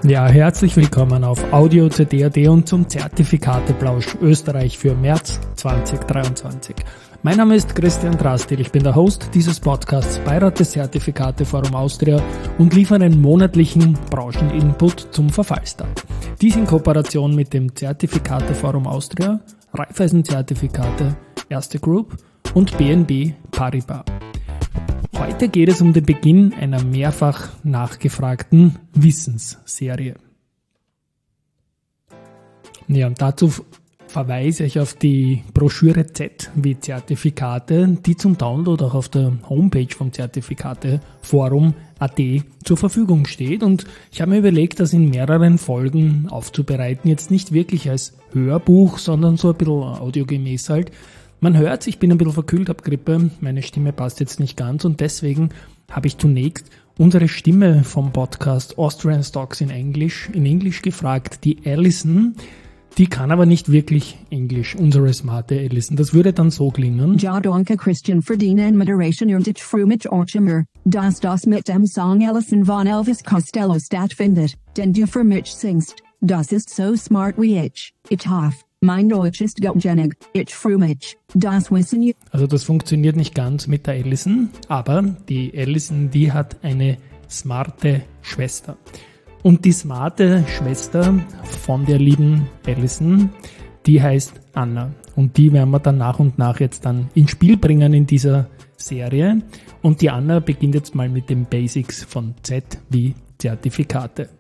Ja, herzlich willkommen auf Audio CD.at und zum Zertifikateplausch Österreich für März 2023. Mein Name ist Christian Drastil, ich bin der Host dieses Podcasts, Beirat des Zertifikateforum Austria und liefere einen monatlichen Brancheninput zum Verfallstag. Dies in Kooperation mit dem Zertifikateforum Austria, Raiffeisen-Zertifikate, Erste Group und BNP Paribas. Heute geht es um den Beginn einer mehrfach nachgefragten Wissensserie. Ja, und dazu verweise ich auf die Broschüre Z wie Zertifikate, die zum Download auch auf der Homepage vom Zertifikateforum.at zur Verfügung steht. Und ich habe mir überlegt, das in mehreren Folgen aufzubereiten, jetzt nicht wirklich als Hörbuch, sondern so ein bisschen audiogemäß halt. Man hört, ich bin ein bisschen verkühlt, habe Grippe, meine Stimme passt jetzt nicht ganz und deswegen habe ich zunächst unsere Stimme vom Podcast Austrian Stocks in Englisch gefragt, die Alison, die kann aber nicht wirklich Englisch, unsere smarte Alison. Das würde dann so klingen. Ja, danke Christian für die Moderation und ich freue mich auch immer, dass das mit dem Song Alison von Elvis Costello stattfindet, denn du für mich singst, das ist so smart wie ich hoffe. Mein Deutsch ist gutgenig, ich freue mich, das wissen Sie. Also das funktioniert nicht ganz mit der Alison, aber die Alison, die hat eine smarte Schwester. Und die smarte Schwester von der lieben Alison, die heißt Anna. Und die werden wir dann nach und nach jetzt dann ins Spiel bringen in dieser Serie. Und die Anna beginnt jetzt mal mit den Basics von Z wie Zertifikate.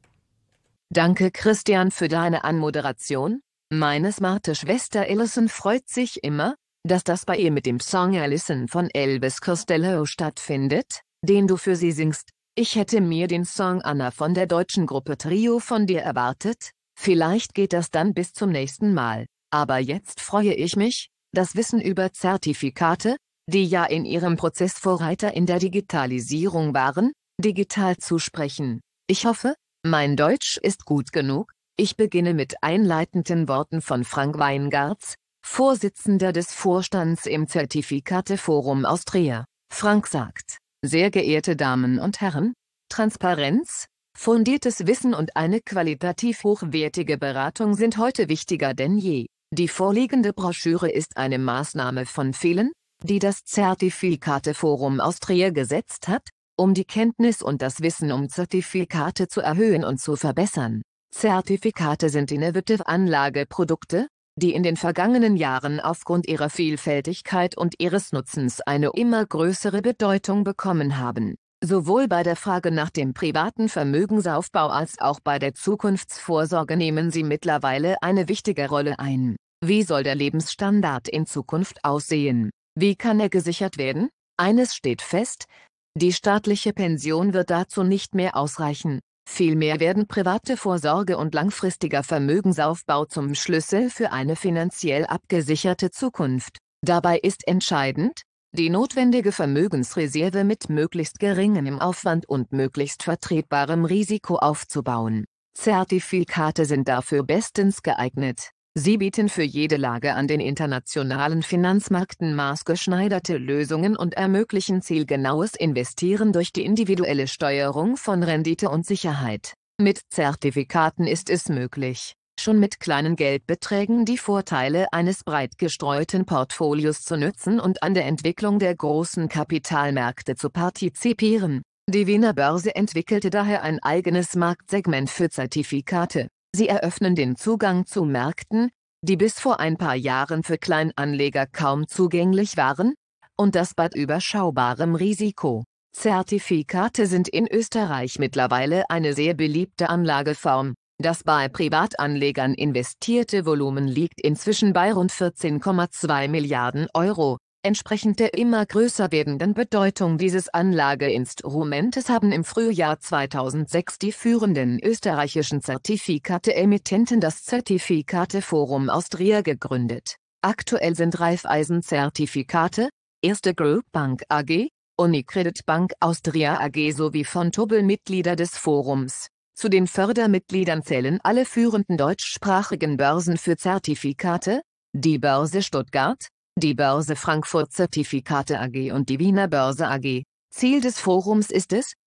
Danke Christian für deine Anmoderation. Meine smarte Schwester Alison freut sich immer, dass das bei ihr mit dem Song Alison von Elvis Costello stattfindet, den du für sie singst. Ich hätte mir den Song Anna von der deutschen Gruppe Trio von dir erwartet, vielleicht geht das dann bis zum nächsten Mal, aber jetzt freue ich mich, das Wissen über Zertifikate, die ja in ihrem Prozess Vorreiter in der Digitalisierung waren, digital zu sprechen. Ich hoffe, mein Deutsch ist gut genug. Ich beginne mit einleitenden Worten von Frank Weingartz, Vorsitzender des Vorstands im Zertifikateforum Austria. Frank sagt: Sehr geehrte Damen und Herren, Transparenz, fundiertes Wissen und eine qualitativ hochwertige Beratung sind heute wichtiger denn je. Die vorliegende Broschüre ist eine Maßnahme von vielen, die das Zertifikateforum Austria gesetzt hat, um die Kenntnis und das Wissen um Zertifikate zu erhöhen und zu verbessern. Zertifikate sind innovative Anlageprodukte, die in den vergangenen Jahren aufgrund ihrer Vielfältigkeit und ihres Nutzens eine immer größere Bedeutung bekommen haben. Sowohl bei der Frage nach dem privaten Vermögensaufbau als auch bei der Zukunftsvorsorge nehmen sie mittlerweile eine wichtige Rolle ein. Wie soll der Lebensstandard in Zukunft aussehen? Wie kann er gesichert werden? Eines steht fest: Die staatliche Pension wird dazu nicht mehr ausreichen. Vielmehr werden private Vorsorge und langfristiger Vermögensaufbau zum Schlüssel für eine finanziell abgesicherte Zukunft. Dabei ist entscheidend, die notwendige Vermögensreserve mit möglichst geringem Aufwand und möglichst vertretbarem Risiko aufzubauen. Zertifikate sind dafür bestens geeignet. Sie bieten für jede Lage an den internationalen Finanzmärkten maßgeschneiderte Lösungen und ermöglichen zielgenaues Investieren durch die individuelle Steuerung von Rendite und Sicherheit. Mit Zertifikaten ist es möglich, schon mit kleinen Geldbeträgen die Vorteile eines breit gestreuten Portfolios zu nutzen und an der Entwicklung der großen Kapitalmärkte zu partizipieren. Die Wiener Börse entwickelte daher ein eigenes Marktsegment für Zertifikate. Sie eröffnen den Zugang zu Märkten, die bis vor ein paar Jahren für Kleinanleger kaum zugänglich waren, und das bei überschaubarem Risiko. Zertifikate sind in Österreich mittlerweile eine sehr beliebte Anlageform. Das bei Privatanlegern investierte Volumen liegt inzwischen bei rund 14,2 Milliarden Euro. Entsprechend der immer größer werdenden Bedeutung dieses Anlageinstrumentes haben im Frühjahr 2006 die führenden österreichischen Zertifikate-Emittenten das Zertifikateforum Austria gegründet. Aktuell sind Raiffeisen-Zertifikate, Erste Group Bank AG, Unicredit Bank Austria AG sowie Vontobel Mitglieder des Forums. Zu den Fördermitgliedern zählen alle führenden deutschsprachigen Börsen für Zertifikate, die Börse Stuttgart, die Börse Frankfurt Zertifikate AG und die Wiener Börse AG. Ziel des Forums ist es,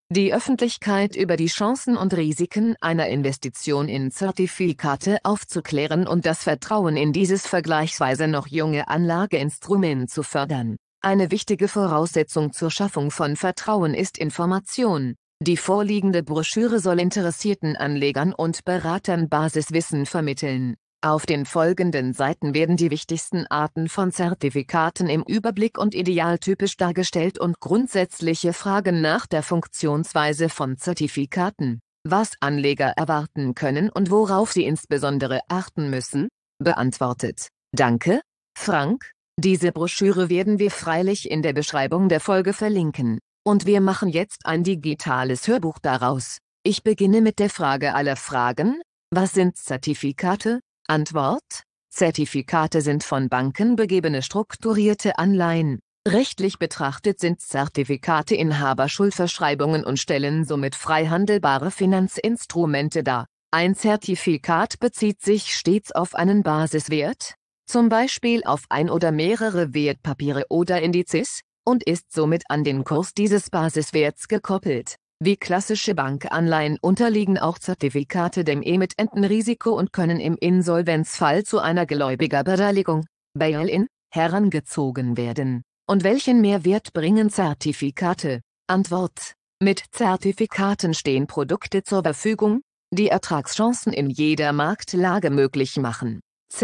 die Öffentlichkeit über die Chancen und Risiken einer Investition in Zertifikate aufzuklären und das Vertrauen in dieses vergleichsweise noch junge Anlageinstrument zu fördern. Eine wichtige Voraussetzung zur Schaffung von Vertrauen ist Information. Die vorliegende Broschüre soll interessierten Anlegern und Beratern Basiswissen vermitteln. Auf den folgenden Seiten werden die wichtigsten Arten von Zertifikaten im Überblick und idealtypisch dargestellt und grundsätzliche Fragen nach der Funktionsweise von Zertifikaten, was Anleger erwarten können und worauf sie insbesondere achten müssen, beantwortet. Danke, Frank. Diese Broschüre werden wir freilich in der Beschreibung der Folge verlinken. Und wir machen jetzt ein digitales Hörbuch daraus. Ich beginne mit der Frage aller Fragen. Was sind Zertifikate? Antwort: Zertifikate sind von Banken begebene strukturierte Anleihen. Rechtlich betrachtet sind Zertifikate Inhaberschuldverschreibungen und stellen somit frei handelbare Finanzinstrumente dar. Ein Zertifikat bezieht sich stets auf einen Basiswert, zum Beispiel auf ein oder mehrere Wertpapiere oder Indizes, und ist somit an den Kurs dieses Basiswerts gekoppelt. Wie klassische Bankanleihen unterliegen auch Zertifikate dem Emittentenrisiko und können im Insolvenzfall zu einer Gläubigerbeteiligung, Bail-in, herangezogen werden. Und welchen Mehrwert bringen Zertifikate? Antwort: Mit Zertifikaten stehen Produkte zur Verfügung, die Ertragschancen in jeder Marktlage möglich machen.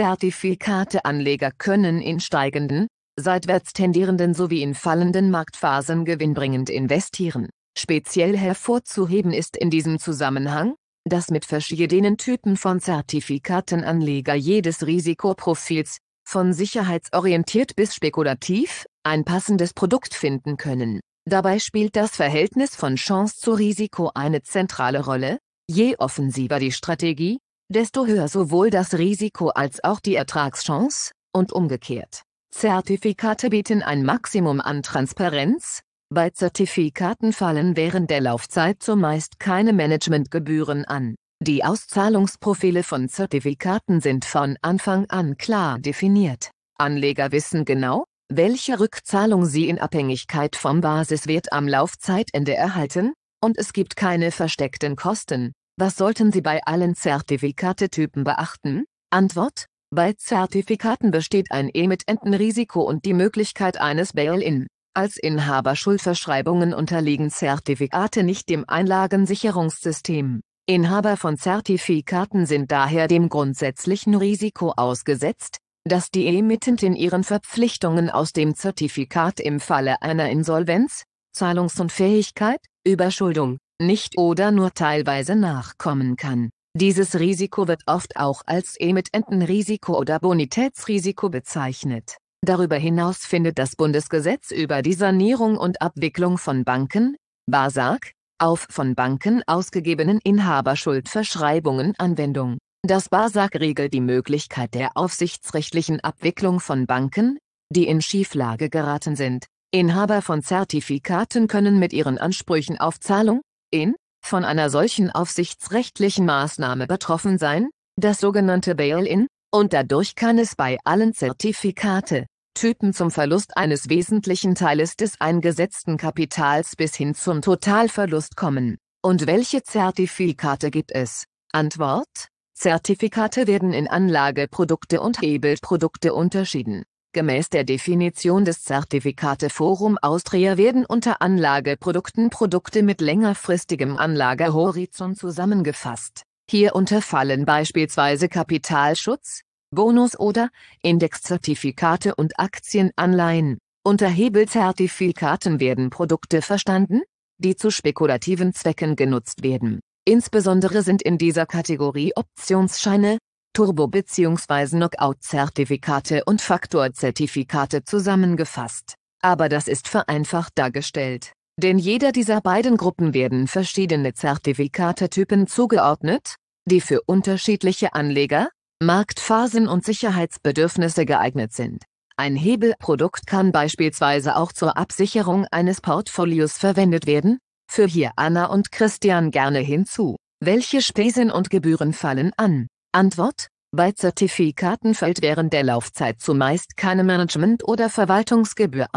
Zertifikateanleger können in steigenden, seitwärts tendierenden sowie in fallenden Marktphasen gewinnbringend investieren. Speziell hervorzuheben ist in diesem Zusammenhang, dass mit verschiedenen Typen von Zertifikaten Anleger jedes Risikoprofils, von sicherheitsorientiert bis spekulativ, ein passendes Produkt finden können. Dabei spielt das Verhältnis von Chance zu Risiko eine zentrale Rolle. Je offensiver die Strategie, desto höher sowohl das Risiko als auch die Ertragschance, und umgekehrt. Zertifikate bieten ein Maximum an Transparenz. Bei Zertifikaten fallen während der Laufzeit zumeist keine Managementgebühren an. Die Auszahlungsprofile von Zertifikaten sind von Anfang an klar definiert. Anleger wissen genau, welche Rückzahlung sie in Abhängigkeit vom Basiswert am Laufzeitende erhalten, und es gibt keine versteckten Kosten. Was sollten Sie bei allen Zertifikatetypen beachten? Antwort: Bei Zertifikaten besteht ein Emittentenrisiko und die Möglichkeit eines Bail-in. Als Inhaberschuldverschreibungen unterliegen Zertifikate nicht dem Einlagensicherungssystem. Inhaber von Zertifikaten sind daher dem grundsätzlichen Risiko ausgesetzt, dass die Emittentin ihren Verpflichtungen aus dem Zertifikat im Falle einer Insolvenz, Zahlungsunfähigkeit, Überschuldung, nicht oder nur teilweise nachkommen kann. Dieses Risiko wird oft auch als Emittentenrisiko oder Bonitätsrisiko bezeichnet. Darüber hinaus findet das Bundesgesetz über die Sanierung und Abwicklung von Banken, BASAG, auf von Banken ausgegebenen Inhaberschuldverschreibungen Anwendung. Das BASAG regelt die Möglichkeit der aufsichtsrechtlichen Abwicklung von Banken, die in Schieflage geraten sind. Inhaber von Zertifikaten können mit ihren Ansprüchen auf Zahlung, von einer solchen aufsichtsrechtlichen Maßnahme betroffen sein, das sogenannte Bail-in, und dadurch kann es bei allen Zertifikate-Typen zum Verlust eines wesentlichen Teiles des eingesetzten Kapitals bis hin zum Totalverlust kommen. Und welche Zertifikate gibt es? Antwort: Zertifikate werden in Anlageprodukte und Hebelprodukte unterschieden. Gemäß der Definition des Zertifikateforum Austria werden unter Anlageprodukten Produkte mit längerfristigem Anlagehorizont zusammengefasst. Hierunter fallen beispielsweise Kapitalschutz, Bonus- oder Indexzertifikate und Aktienanleihen. Unter Hebelzertifikaten werden Produkte verstanden, die zu spekulativen Zwecken genutzt werden. Insbesondere sind in dieser Kategorie Optionsscheine, Turbo- bzw. Knockout-Zertifikate und Faktorzertifikate zusammengefasst. Aber das ist vereinfacht dargestellt, denn jeder dieser beiden Gruppen werden verschiedene Zertifikatetypen zugeordnet, die für unterschiedliche Anleger, Marktphasen und Sicherheitsbedürfnisse geeignet sind. Ein Hebelprodukt kann beispielsweise auch zur Absicherung eines Portfolios verwendet werden. Füge hier Anna und Christian gerne hinzu. Welche Spesen und Gebühren fallen an? Antwort: Bei Zertifikaten fällt während der Laufzeit zumeist keine Management- oder Verwaltungsgebühr an.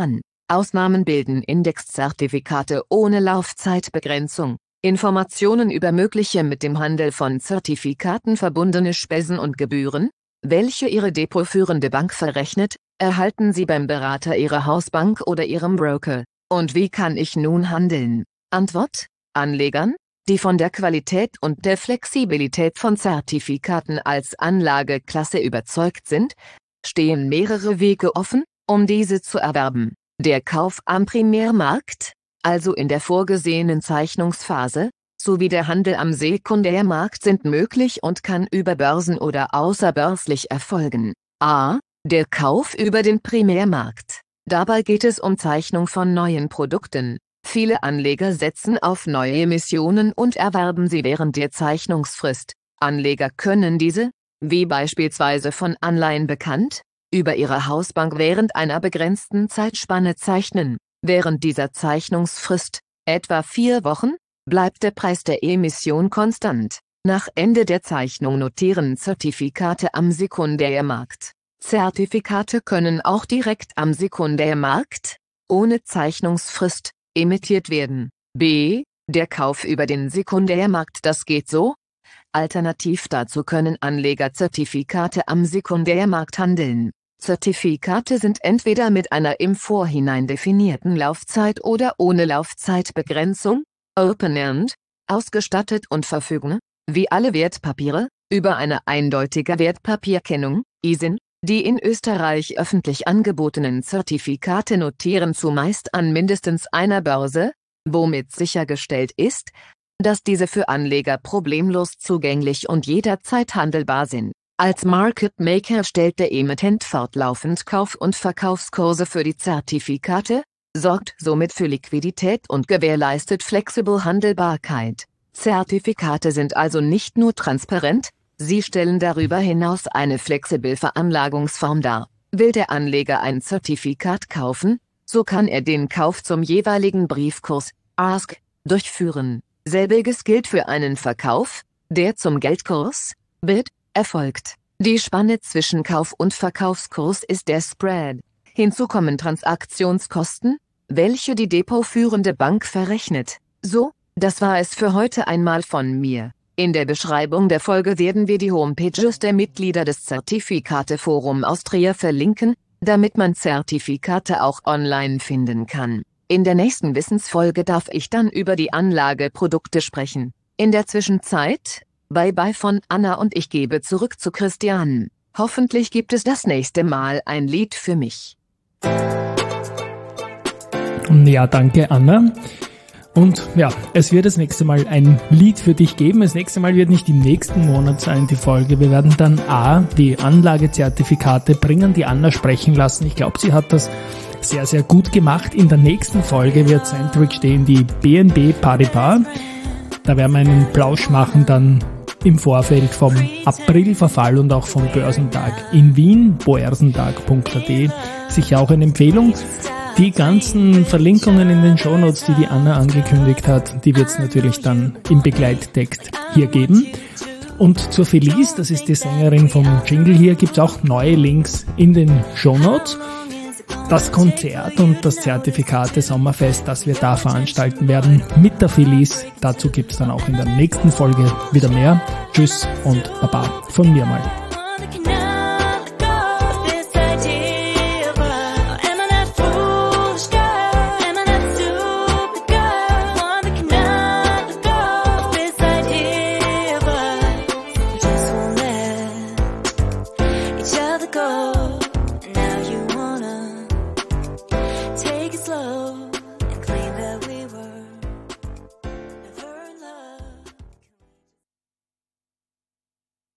Ausnahmen bilden Indexzertifikate ohne Laufzeitbegrenzung. Informationen über mögliche mit dem Handel von Zertifikaten verbundene Spesen und Gebühren, welche Ihre depotführende Bank verrechnet, erhalten Sie beim Berater Ihrer Hausbank oder Ihrem Broker. Und wie kann ich nun handeln? Antwort: Anlegern, die von der Qualität und der Flexibilität von Zertifikaten als Anlageklasse überzeugt sind, stehen mehrere Wege offen, um diese zu erwerben. Der Kauf am Primärmarkt, also in der vorgesehenen Zeichnungsphase, sowie der Handel am Sekundärmarkt sind möglich und kann über Börsen oder außerbörslich erfolgen. A. Der Kauf über den Primärmarkt. Dabei geht es um Zeichnung von neuen Produkten. Viele Anleger setzen auf neue Emissionen und erwerben sie während der Zeichnungsfrist. Anleger können diese, wie beispielsweise von Anleihen bekannt, über ihre Hausbank während einer begrenzten Zeitspanne zeichnen. Während dieser Zeichnungsfrist, etwa 4 Wochen, bleibt der Preis der Emission konstant. Nach Ende der Zeichnung notieren Zertifikate am Sekundärmarkt. Zertifikate können auch direkt am Sekundärmarkt, ohne Zeichnungsfrist, emittiert werden. B. Der Kauf über den Sekundärmarkt. Das geht so. Alternativ dazu können Anleger Zertifikate am Sekundärmarkt handeln. Zertifikate sind entweder mit einer im Vorhinein definierten Laufzeit oder ohne Laufzeitbegrenzung, Open-End, ausgestattet und verfügen, wie alle Wertpapiere, über eine eindeutige Wertpapierkennung, ISIN. Die in Österreich öffentlich angebotenen Zertifikate notieren zumeist an mindestens einer Börse, womit sichergestellt ist, dass diese für Anleger problemlos zugänglich und jederzeit handelbar sind. Als Market Maker stellt der Emittent fortlaufend Kauf- und Verkaufskurse für die Zertifikate, sorgt somit für Liquidität und gewährleistet flexible Handelbarkeit. Zertifikate sind also nicht nur transparent, sie stellen darüber hinaus eine flexible Veranlagungsform dar. Will der Anleger ein Zertifikat kaufen, so kann er den Kauf zum jeweiligen Briefkurs, Ask, durchführen. Selbiges gilt für einen Verkauf, der zum Geldkurs, Bid, erfolgt. Die Spanne zwischen Kauf- und Verkaufskurs ist der Spread. Hinzu kommen Transaktionskosten, welche die depotführende Bank verrechnet. So, das war es für heute einmal von mir. In der Beschreibung der Folge werden wir die Homepages der Mitglieder des Zertifikate-Forum Austria verlinken, damit man Zertifikate auch online finden kann. In der nächsten Wissensfolge darf ich dann über die Anlageprodukte sprechen. In der Zwischenzeit, bye von Anna und ich gebe zurück zu Christian. Hoffentlich gibt es das nächste Mal ein Lied für mich. Ja, danke Anna. Und ja, es wird das nächste Mal ein Lied für dich geben. Das nächste Mal wird nicht im nächsten Monat sein, die Folge. Wir werden dann die Anlagezertifikate bringen, die Anna sprechen lassen. Ich glaube, sie hat das sehr, sehr gut gemacht. In der nächsten Folge wird Centric stehen, die BNP Paribas. Da werden wir einen Plausch machen dann im Vorfeld vom Aprilverfall und auch vom Börsentag in Wien, boersentag.at. Sicher auch eine Empfehlung. Die ganzen Verlinkungen in den Shownotes, die Anna angekündigt hat, die wird es natürlich dann im Begleittext hier geben. Und zur Felice, das ist die Sängerin vom Jingle hier, gibt es auch neue Links in den Shownotes. Das Konzert und das Zertifikate Sommerfest, das wir da veranstalten werden mit der Felice, dazu gibt es dann auch in der nächsten Folge wieder mehr. Tschüss und Baba von mir mal.